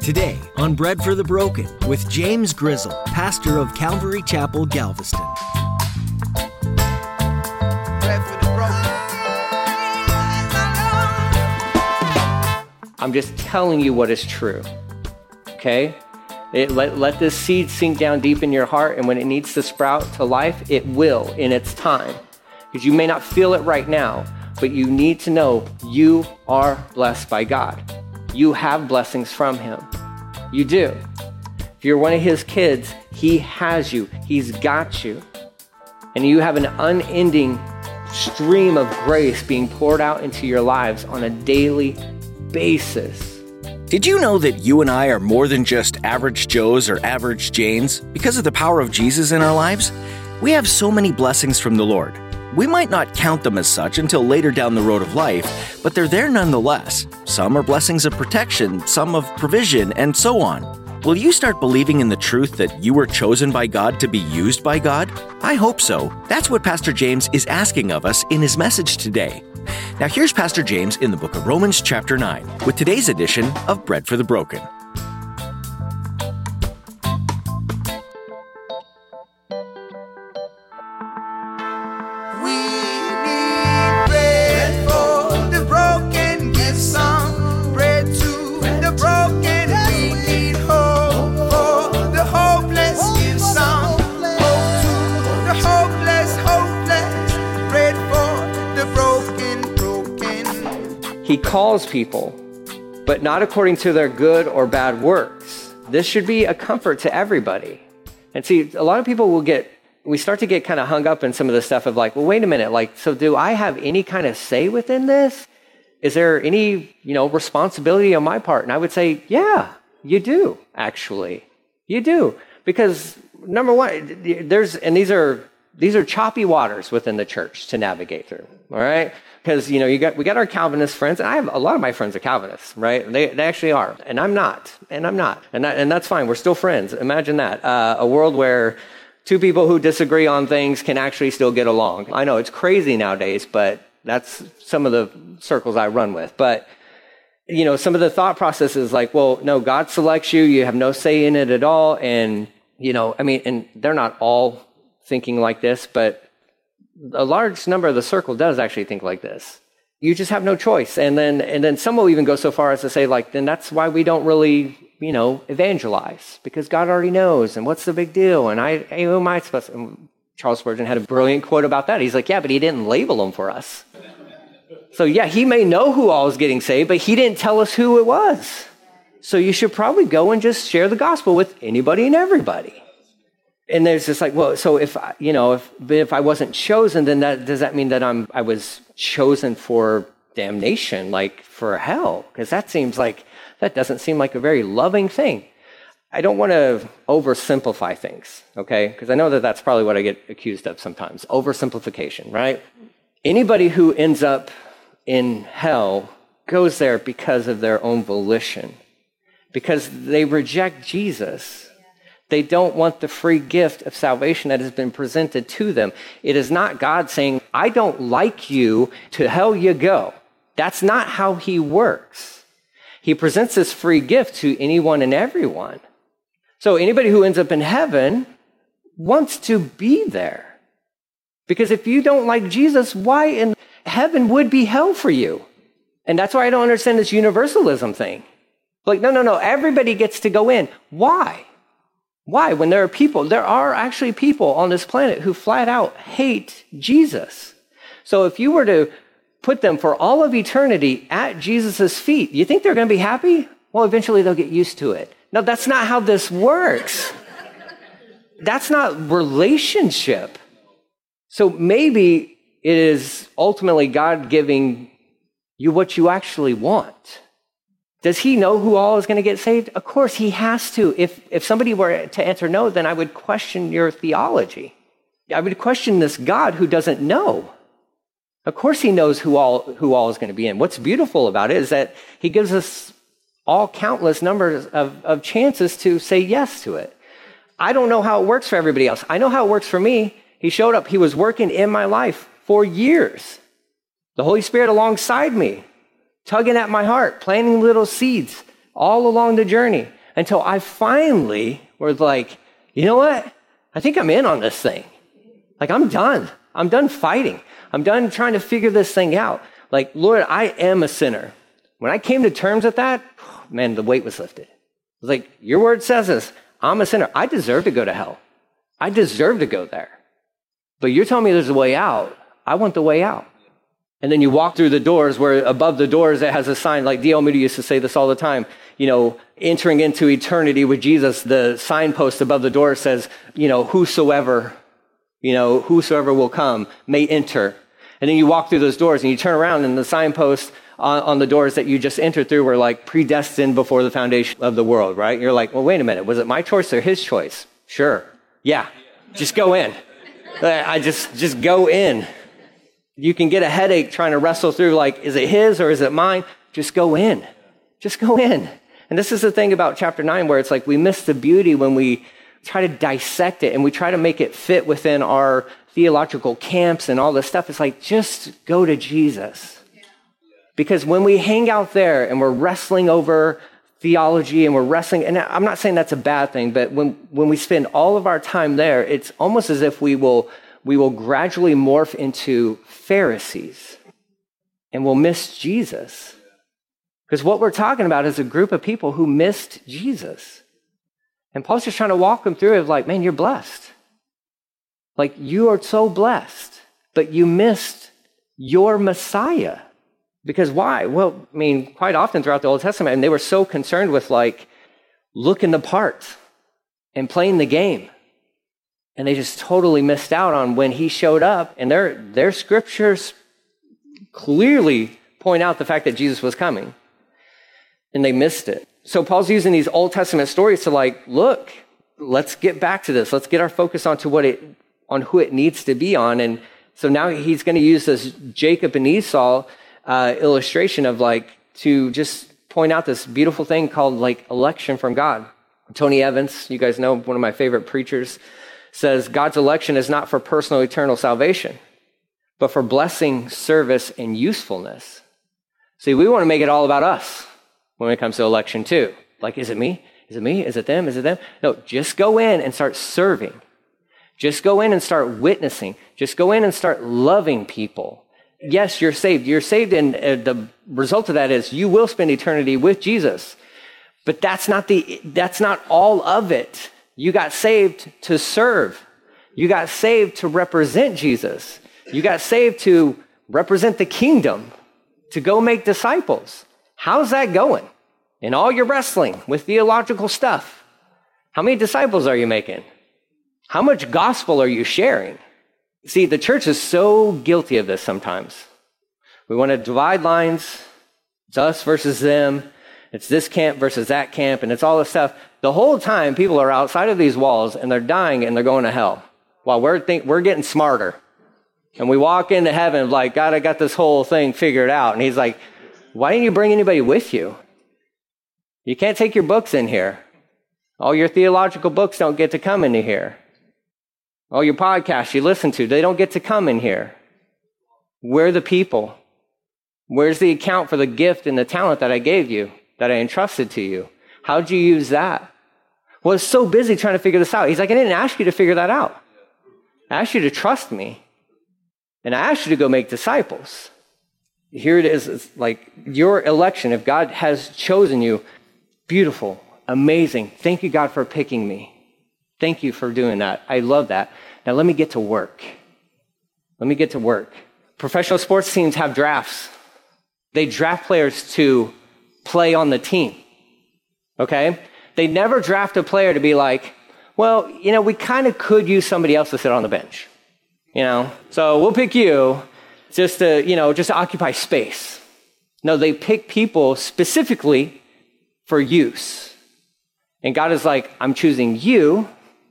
Today on Bread for the Broken with James Grizzle, pastor of Calvary Chapel, Galveston. Bread for the broken. I'm just telling you what is true, okay? Let this seed sink down deep in your heart, and when it needs to sprout to life, it will in its time. Because you may not feel it right now, but you need to know you are blessed by God. You have blessings from Him. You do. If you're one of His kids, He has you. He's got you. And you have an unending stream of grace being poured out into your lives on a daily basis. Did you know that you and I are more than just average Joes or average Janes? Because of the power of Jesus in our lives, we have so many blessings from the Lord. We might not count them as such until later down the road of life, but they're there nonetheless. Some are blessings of protection, some of provision, and so on. Will you start believing in the truth that you were chosen by God to be used by God? I hope so. That's what Pastor James is asking of us in his message today. Now here's Pastor James in the book of Romans chapter 9 with today's edition of Bread for the Broken. He calls people, but not according to their good or bad works. This should be a comfort to everybody. And see, a lot of people we start to get kind of hung up in some of the stuff of like, well, wait a minute, so do I have any kind of say within this? Is there any, responsibility on my part? And I would say, yeah, you do, actually. You do. Because number one, these are choppy waters within the church to navigate through, all right? Because, we got our Calvinist friends, and I have a lot of my friends are Calvinists, right? They actually are, and I'm not. And that's fine. We're still friends. Imagine that. A world where two people who disagree on things can actually still get along. I know it's crazy nowadays, but that's some of the circles I run with. But, some of the thought processes like, well, no, God selects you. You have no say in it at all. And, and they're not all thinking like this, but a large number of the circle does actually think like this. You just have no choice. And then some will even go so far as to say, then that's why we don't really, evangelize, because God already knows, and what's the big deal? And who am I supposed to? And Charles Spurgeon had a brilliant quote about that. He's like, yeah, but He didn't label them for us. So yeah, He may know who all is getting saved, but He didn't tell us who it was. So you should probably go and just share the gospel with anybody and everybody. And there's just well, so if I wasn't chosen, then does that mean that I was chosen for damnation, for hell? Because that doesn't seem like a very loving thing. I don't want to oversimplify things, okay? Because I know that that's probably what I get accused of sometimes, oversimplification, right? Anybody who ends up in hell goes there because of their own volition, because they reject Jesus. They don't want the free gift of salvation that has been presented to them. It is not God saying, I don't like you, to hell you go. That's not how He works. He presents this free gift to anyone and everyone. So anybody who ends up in heaven wants to be there. Because if you don't like Jesus, why in heaven would be hell for you? And that's why I don't understand this universalism thing. No, everybody gets to go in. Why? Why? When there are actually people on this planet who flat out hate Jesus. So if you were to put them for all of eternity at Jesus' feet, you think they're going to be happy? Well, eventually they'll get used to it. No, that's not how this works. That's not relationship. So maybe it is ultimately God giving you what you actually want. Does He know who all is going to get saved? Of course, He has to. If somebody were to answer no, then I would question your theology. I would question this God who doesn't know. Of course, He knows who all is going to be in. What's beautiful about it is that He gives us all countless numbers of chances to say yes to it. I don't know how it works for everybody else. I know how it works for me. He showed up. He was working in my life for years. The Holy Spirit alongside me, tugging at my heart, planting little seeds, all along the journey until I finally was like, you know what? I think I'm in on this thing. Like, I'm done. I'm done fighting. I'm done trying to figure this thing out. Like, Lord, I am a sinner. When I came to terms with that, man, the weight was lifted. It was like, your word says this. I'm a sinner. I deserve to go to hell. I deserve to go there. But you're telling me there's a way out. I want the way out. And then you walk through the doors where above the doors it has a sign, like D.L. Moody used to say this all the time, entering into eternity with Jesus, the signpost above the door says, whosoever will come may enter. And then you walk through those doors and you turn around and the signpost on the doors that you just entered through were like predestined before the foundation of the world, right? You're like, well, wait a minute. Was it my choice or his choice? Sure. Yeah. Just go in. I just go in. You can get a headache trying to wrestle through, like, is it his or is it mine? Just go in. Just go in. And this is the thing about chapter 9 where it's like we miss the beauty when we try to dissect it and we try to make it fit within our theological camps and all this stuff. It's like, just go to Jesus. Because when we hang out there and we're wrestling over theology and we're wrestling, and I'm not saying that's a bad thing, but when we spend all of our time there, it's almost as if we will gradually morph into Pharisees and we'll miss Jesus. Because what we're talking about is a group of people who missed Jesus. And Paul's just trying to walk them through it like, man, you're blessed. Like, you are so blessed, but you missed your Messiah. Because why? Well, I mean, quite often throughout the Old Testament, and they were so concerned with like looking the part and playing the game. And they just totally missed out on when he showed up. And their scriptures clearly point out the fact that Jesus was coming. And they missed it. So Paul's using these Old Testament stories to like, look, let's get back to this. Let's get our focus on who it needs to be on. And so now he's going to use this Jacob and Esau illustration of like, to just point out this beautiful thing called like election from God. Tony Evans, you guys know, one of my favorite preachers, says God's election is not for personal eternal salvation, but for blessing, service, and usefulness. See, we want to make it all about us when it comes to election too. Like, is it me? Is it me? Is it them? Is it them? No, just go in and start serving. Just go in and start witnessing. Just go in and start loving people. Yes, you're saved. You're saved, and the result of that is you will spend eternity with Jesus. But that's not all of it. You got saved to serve. You got saved to represent Jesus. You got saved to represent the kingdom, to go make disciples. How's that going? In all your wrestling with theological stuff, how many disciples are you making? How much gospel are you sharing? See, the church is so guilty of this sometimes. We want to divide lines. It's us versus them. It's this camp versus that camp, and it's all this stuff. The whole time, people are outside of these walls, and they're dying, and they're going to hell. While we're getting smarter. And we walk into heaven like, God, I got this whole thing figured out. And he's like, why didn't you bring anybody with you? You can't take your books in here. All your theological books don't get to come into here. All your podcasts you listen to, they don't get to come in here. We're the people. Where's the account for the gift and the talent that I gave you, that I entrusted to you? How'd you use that? Well, it's so busy trying to figure this out. He's like, I didn't ask you to figure that out. I asked you to trust me. And I asked you to go make disciples. Here it is. It's like your election. If God has chosen you, beautiful, amazing. Thank you, God, for picking me. Thank you for doing that. I love that. Now let me get to work. Professional sports teams have drafts. They draft players to play on the team. Okay? They never draft a player to be like, well, we kind of could use somebody else to sit on the bench. So we'll pick you just to occupy space. No, they pick people specifically for use. And God is like, I'm choosing you,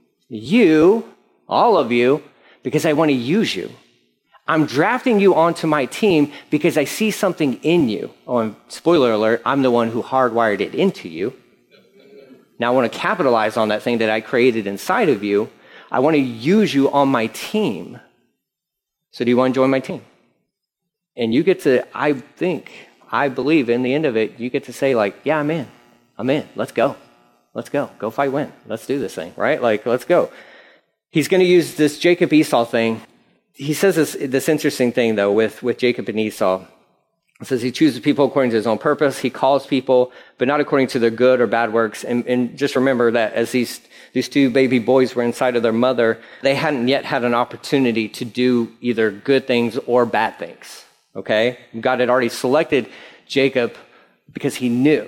all of you, because I want to use you. I'm drafting you onto my team because I see something in you. Oh, and spoiler alert, I'm the one who hardwired it into you. Now I want to capitalize on that thing that I created inside of you. I want to use you on my team. So do you want to join my team? And you get to, I believe in the end of it, you get to say like, yeah, I'm in. I'm in. Let's go. Let's go. Go fight, win. Let's do this thing, right? Like, let's go. He's going to use this Jacob-Esau thing. He says this interesting thing, though, with Jacob and Esau. It says he chooses people according to his own purpose. He calls people, but not according to their good or bad works. And just remember that as these two baby boys were inside of their mother, they hadn't yet had an opportunity to do either good things or bad things, okay? God had already selected Jacob because he knew,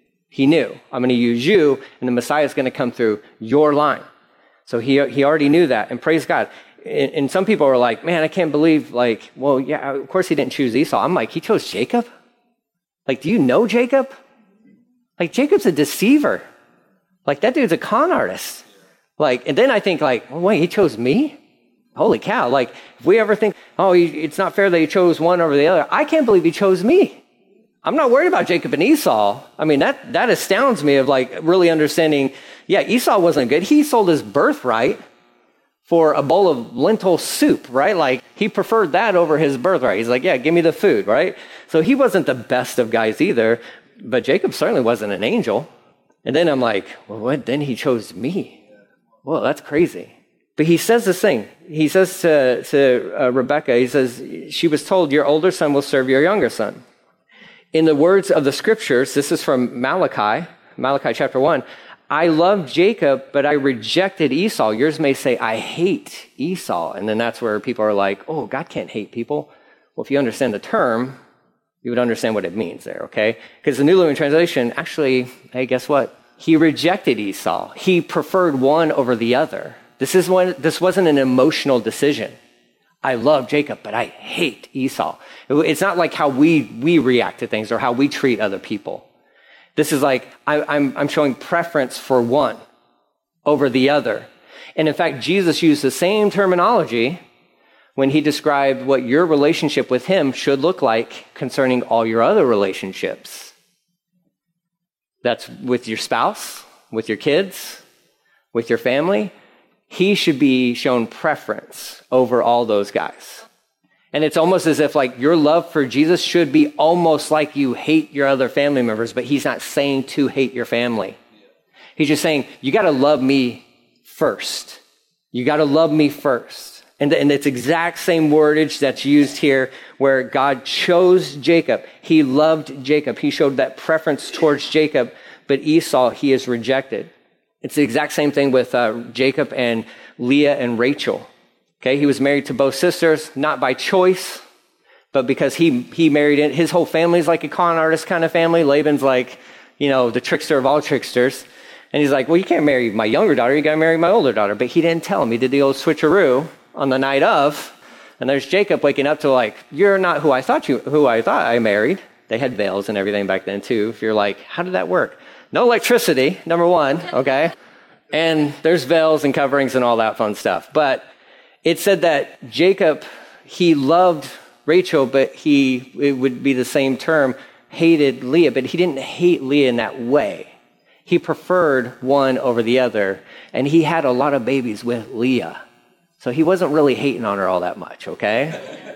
I'm going to use you, and the Messiah is going to come through your line. So he already knew that, and praise God. And some people are like, man, I can't believe, like, well, yeah, of course he didn't choose Esau. I'm like, he chose Jacob? Like, do you know Jacob? Like, Jacob's a deceiver. Like, that dude's a con artist. Like, and then I think, like, well, wait, he chose me? Holy cow. Like, if we ever think, oh, it's not fair that he chose one over the other, I can't believe he chose me. I'm not worried about Jacob and Esau. I mean, that astounds me of, like, really understanding, yeah, Esau wasn't good. He sold his birthright for a bowl of lentil soup, right? Like, he preferred that over his birthright. He's like, yeah, give me the food, right? So he wasn't the best of guys either, but Jacob certainly wasn't an angel. And then I'm like, well, what? Then he chose me. Well, that's crazy. But he says this thing. He says to Rebekah, he says, she was told, your older son will serve your younger son. In the words of the scriptures, this is from Malachi chapter 1, I love Jacob, but I rejected Esau. Yours may say, I hate Esau. And then that's where people are like, oh, God can't hate people. Well, if you understand the term, you would understand what it means there, okay? Because the New Living Translation, actually, hey, guess what? He rejected Esau. He preferred one over the other. This wasn't an emotional decision. I love Jacob, but I hate Esau. It's not like how we react to things or how we treat other people. This is like, I'm showing preference for one over the other. And in fact, Jesus used the same terminology when he described what your relationship with him should look like concerning all your other relationships. That's with your spouse, with your kids, with your family. He should be shown preference over all those guys. And it's almost as if, like, your love for Jesus should be almost like you hate your other family members, but he's not saying to hate your family. He's just saying, you got to love me first. You got to love me first. And it's exact same wordage that's used here where God chose Jacob. He loved Jacob. He showed that preference towards Jacob, but Esau, he is rejected. It's the exact same thing with Jacob and Leah and Rachel. Okay, he was married to both sisters, not by choice, but because he married in. His whole family's like a con artist kind of family. Laban's like, the trickster of all tricksters. And he's like, well, you can't marry my younger daughter. You got to marry my older daughter. But he didn't tell him. He did the old switcheroo on the night of. And there's Jacob waking up to, like, you're not who I thought I married. They had veils and everything back then too. If you're like, how did that work? No electricity, number one, okay? And there's veils and coverings and all that fun stuff. But it said that Jacob, he loved Rachel, but it would be the same term, hated Leah, but he didn't hate Leah in that way. He preferred one over the other, and he had a lot of babies with Leah. So he wasn't really hating on her all that much, okay?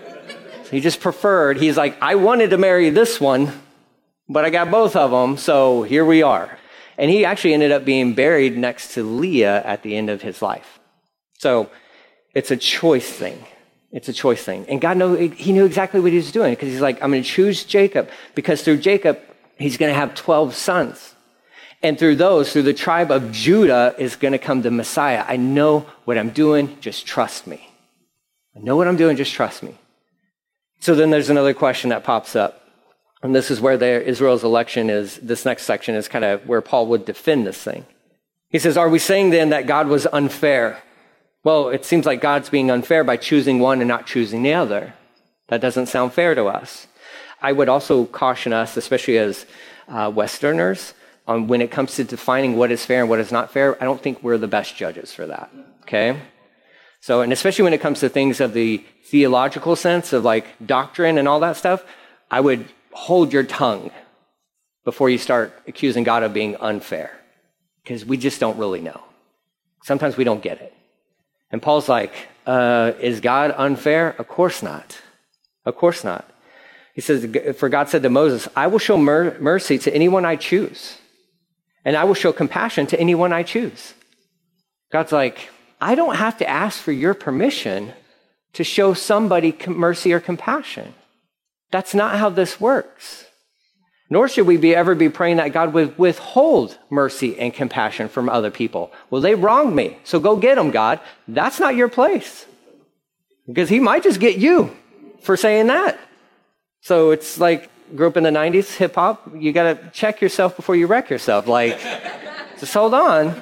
So he just preferred, he's like, I wanted to marry this one, but I got both of them, so here we are. And he actually ended up being buried next to Leah at the end of his life. So it's a choice thing. It's a choice thing. And God he knew exactly what he was doing because he's like, I'm going to choose Jacob because through Jacob, he's going to have 12 sons. And through the tribe of Judah is going to come the Messiah. I know what I'm doing. Just trust me. I know what I'm doing. Just trust me. So then there's another question that pops up. And this is where Israel's election is. This next section is kind of where Paul would defend this thing. He says, are we saying then that God was unfair? Well, it seems like God's being unfair by choosing one and not choosing the other. That doesn't sound fair to us. I would also caution us, especially as Westerners, on when it comes to defining what is fair and what is not fair. I don't think we're the best judges for that, okay? So, and especially when it comes to things of the theological sense of like doctrine and all that stuff, I would hold your tongue before you start accusing God of being unfair, because we just don't really know. Sometimes we don't get it. And Paul's like, is God unfair? Of course not. Of course not. He says, for God said to Moses, I will show mercy to anyone I choose. and I will show compassion to anyone I choose. God's like, I don't have to ask for your permission to show somebody mercy or compassion. That's not how this works. Nor should we ever be praying that God would withhold mercy and compassion from other people. Well, they wronged me, so go get them, God. That's not your place. Because he might just get you for saying that. So it's like, grew up in the 90s, hip hop, you got to check yourself before you wreck yourself. Like, just hold on.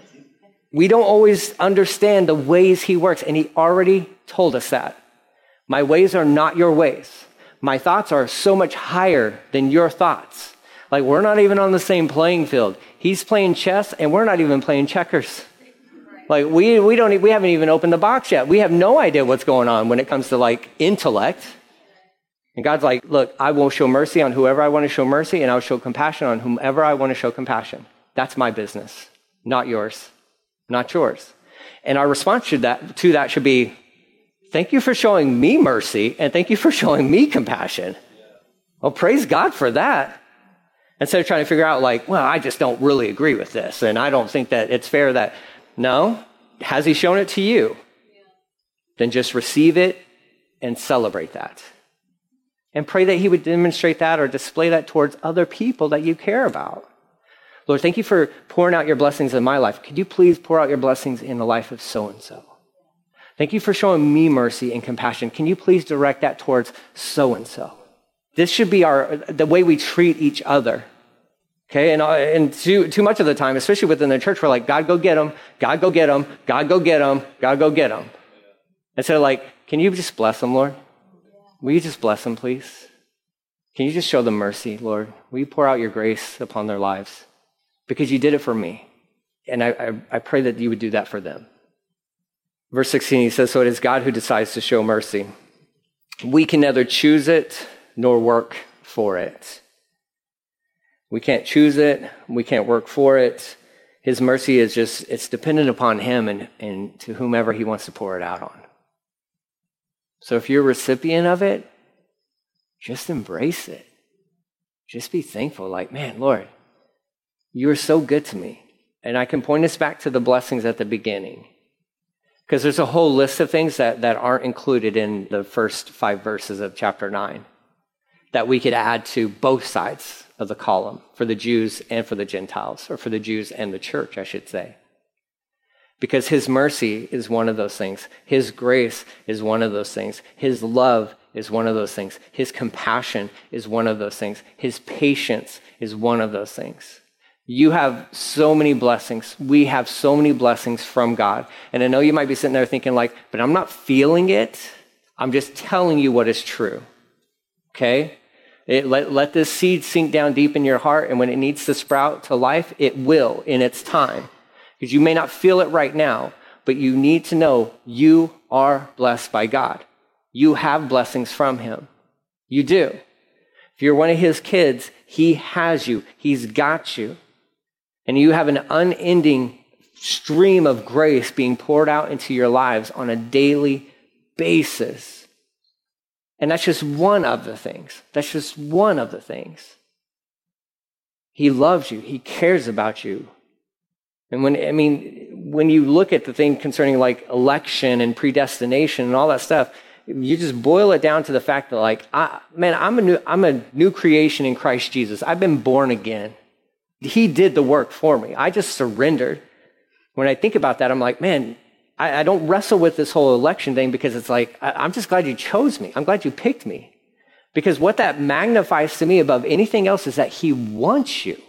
We don't always understand the ways he works, and he already told us that. My ways are not your ways. My thoughts are so much higher than your thoughts. Like, we're not even on the same playing field. He's playing chess, and we're not even playing checkers. Like, we haven't even opened the box yet. We have no idea what's going on when it comes to, like, intellect. And God's like, look, I will show mercy on whoever I want to show mercy, and I'll show compassion on whomever I want to show compassion. That's my business, not yours, not yours. And our response to that should be, thank you for showing me mercy, and thank you for showing me compassion. Well, praise God for that. Instead of trying to figure out, like, well, I just don't really agree with this, and I don't think that it's fair that, no, has he shown it to you? Then just receive it and celebrate that. And pray that he would demonstrate that or display that towards other people that you care about. Lord, thank you for pouring out your blessings in my life. Could you please pour out your blessings in the life of so-and-so? Thank you for showing me mercy and compassion. Can you please direct that towards so-and-so? This should be the way we treat each other. Okay, and too much of the time, especially within the church, we're like, God, go get them. God, go get them. God, go get them. God, go get them. Instead of like, can you just bless them, Lord? Will you just bless them, please? Can you just show them mercy, Lord? Will you pour out your grace upon their lives? Because you did it for me. And I pray that you would do that for them. Verse 16, he says, so it is God who decides to show mercy. We can neither choose it nor work for it. We can't choose it. We can't work for it. His mercy is just, it's dependent upon him and to whomever he wants to pour it out on. So if you're a recipient of it, just embrace it. Just be thankful. Like, man, Lord, you are so good to me. And I can point us back to the blessings at the beginning. Because there's a whole list of things that aren't included in the first 5 verses of chapter 9 that we could add to both sides of the column, for the Jews and for the Gentiles, or for the Jews and the church, I should say. Because his mercy is one of those things. His grace is one of those things. His love is one of those things. His compassion is one of those things. His patience is one of those things. You have so many blessings. We have so many blessings from God. And I know you might be sitting there thinking like, but I'm not feeling it. I'm just telling you what is true. Okay? Let this seed sink down deep in your heart, and when it needs to sprout to life, it will in its time. Because you may not feel it right now, but you need to know you are blessed by God. You have blessings from him. You do. If you're one of his kids, he has you. He's got you. And you have an unending stream of grace being poured out into your lives on a daily basis. And that's just one of the things. That's just one of the things. He loves you. He cares about you. And when you look at the thing concerning like election and predestination and all that stuff, you just boil it down to the fact that like, I'm a new creation in Christ Jesus. I've been born again. He did the work for me. I just surrendered. When I think about that, I'm like, man, I don't wrestle with this whole election thing because it's like, I'm just glad you chose me. I'm glad you picked me. Because what that magnifies to me above anything else is that he wants you.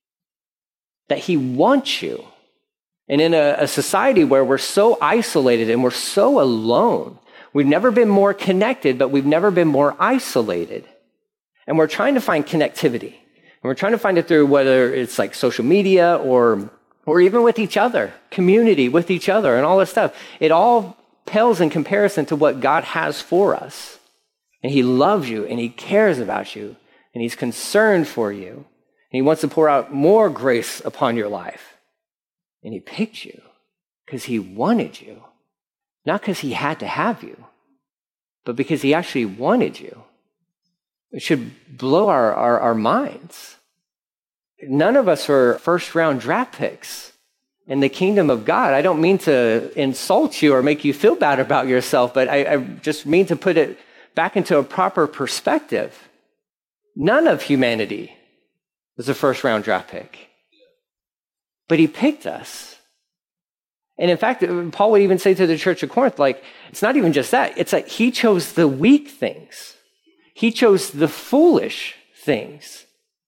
That he wants you. And in a society where we're so isolated and we're so alone, we've never been more connected, but we've never been more isolated. And we're trying to find connectivity. And we're trying to find it through whether it's like social media or even with each other, community with each other and all this stuff. It all pales in comparison to what God has for us. And he loves you and he cares about you and he's concerned for you. And he wants to pour out more grace upon your life. And he picked you because he wanted you. Not because he had to have you, but because he actually wanted you. It should blow our minds. none of us are first-round draft picks in the kingdom of God. I don't mean to insult you or make you feel bad about yourself, but I just mean to put it back into a proper perspective. None of humanity was a first-round draft pick. But he picked us. And in fact, Paul would even say to the church of Corinth, like, it's not even just that. It's like he chose the weak things. He chose the foolish things.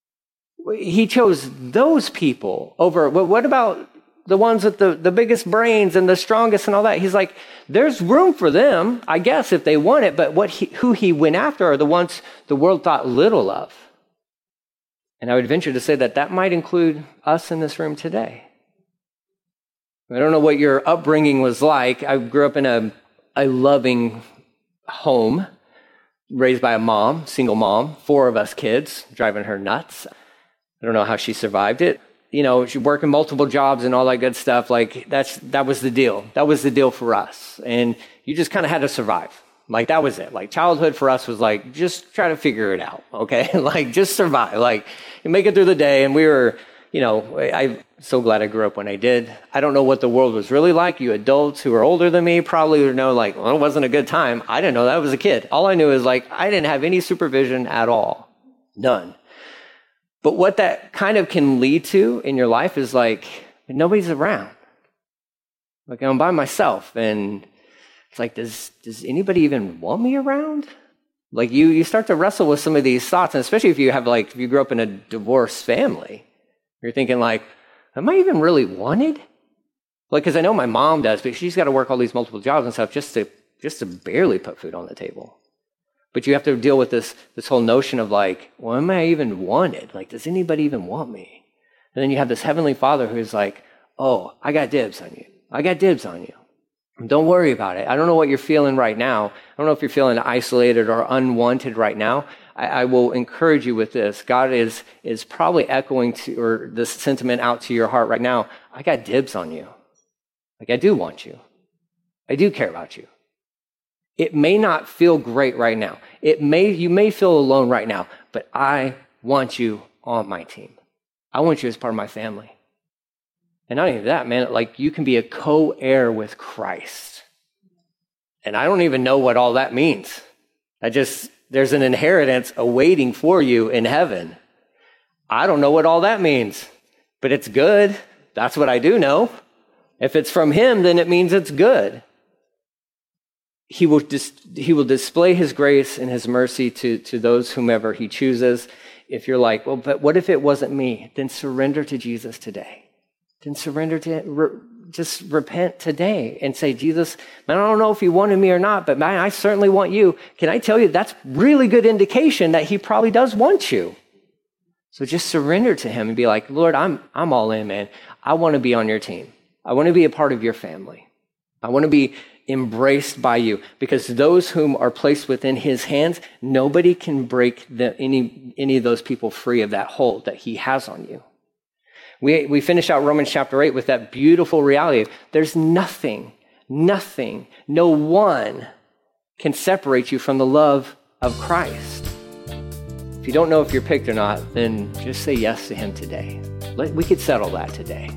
He chose those people over, well, what about the ones with the biggest brains and the strongest and all that? He's like, there's room for them, I guess, if they want it, but who he went after are the ones the world thought little of. And I would venture to say that might include us in this room today. I don't know what your upbringing was like. I grew up in a loving home, raised by a mom, single mom, 4 of us kids, driving her nuts. I don't know how she survived it. You know, she working multiple jobs and all that good stuff. Like that was the deal. That was the deal for us. And you just kind of had to survive. Like that was it. Like childhood for us was like, just try to figure it out. Okay. Like just survive. Like you make it through the day. And we were, you know, I'm so glad I grew up when I did. I don't know what the world was really like. You adults who are older than me probably would know like, well, it wasn't a good time. I didn't know that. I was a kid. All I knew is like, I didn't have any supervision at all. None. But what that kind of can lead to in your life is like, nobody's around. Like I'm by myself and it's like, does anybody even want me around? Like you start to wrestle with some of these thoughts, and especially if you grew up in a divorced family, you're thinking like, am I even really wanted? Like, because I know my mom does, but she's got to work all these multiple jobs and stuff just to barely put food on the table. But you have to deal with this whole notion of like, well, am I even wanted? Like, does anybody even want me? And then you have this heavenly Father who's like, oh, I got dibs on you. I got dibs on you. Don't worry about it. I don't know what you're feeling right now. I don't know if you're feeling isolated or unwanted right now. I will encourage you with this. God is probably echoing or this sentiment out to your heart right now. I got dibs on you. Like I do want you. I do care about you. It may not feel great right now. You may feel alone right now, but I want you on my team. I want you as part of my family. And not only that, man, like you can be a co-heir with Christ. And I don't even know what all that means. There's an inheritance awaiting for you in heaven. I don't know what all that means, but it's good. That's what I do know. If it's from him, then it means it's good. He will display his grace and his mercy to those whomever he chooses. If you're like, well, but what if it wasn't me? Then surrender to Jesus today. Then surrender to just repent today and say, Jesus, man, I don't know if you wanted me or not, but man, I certainly want you. Can I tell you that's really good indication that he probably does want you. So just surrender to him and be like, Lord, I'm all in, man. I want to be on your team. I want to be a part of your family. I want to be embraced by you, because those whom are placed within his hands, nobody can break any of those people free of that hold that he has on you. We finish out Romans chapter 8 with that beautiful reality. There's nothing, no one can separate you from the love of Christ. If you don't know if you're picked or not, then just say yes to him today. We could settle that today.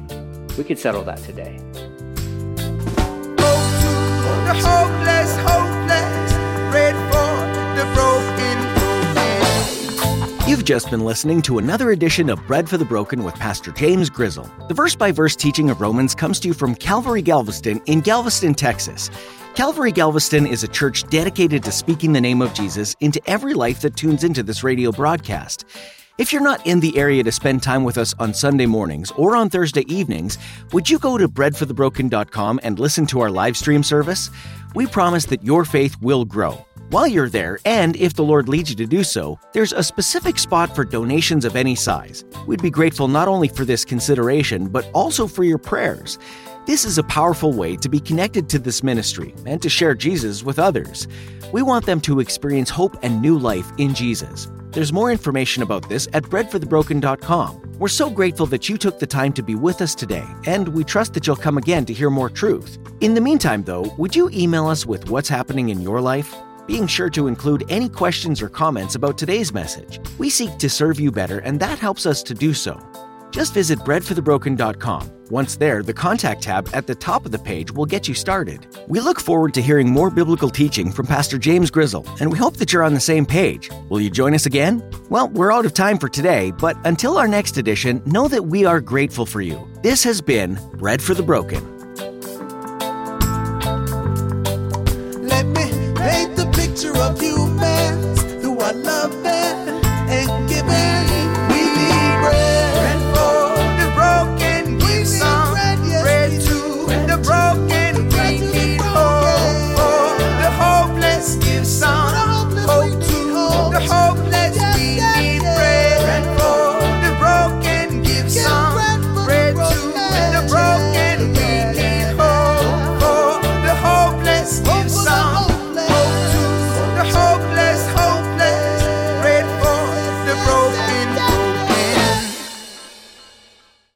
The hopeless, pray for the broken. You've just been listening to another edition of Bread for the Broken with Pastor James Grizzle. The verse-by-verse teaching of Romans comes to you from Calvary Galveston in Galveston, Texas. Calvary Galveston is a church dedicated to speaking the name of Jesus into every life that tunes into this radio broadcast. If you're not in the area to spend time with us on Sunday mornings or on Thursday evenings, would you go to breadforthebroken.com and listen to our live stream service? We promise that your faith will grow. While you're there, and if the Lord leads you to do so, there's a specific spot for donations of any size. We'd be grateful not only for this consideration, but also for your prayers. This is a powerful way to be connected to this ministry and to share Jesus with others. We want them to experience hope and new life in Jesus. There's more information about this at breadforthebroken.com. We're so grateful that you took the time to be with us today, and we trust that you'll come again to hear more truth. In the meantime, though, would you email us with what's happening in your life? Being sure to include any questions or comments about today's message. We seek to serve you better, and that helps us to do so. Just visit breadforthebroken.com. Once there, the Contact tab at the top of the page will get you started. We look forward to hearing more biblical teaching from Pastor James Grizzle, and we hope that you're on the same page. Will you join us again? Well, we're out of time for today, but until our next edition, know that we are grateful for you. This has been Bread for the Broken. Let me paint the picture of you.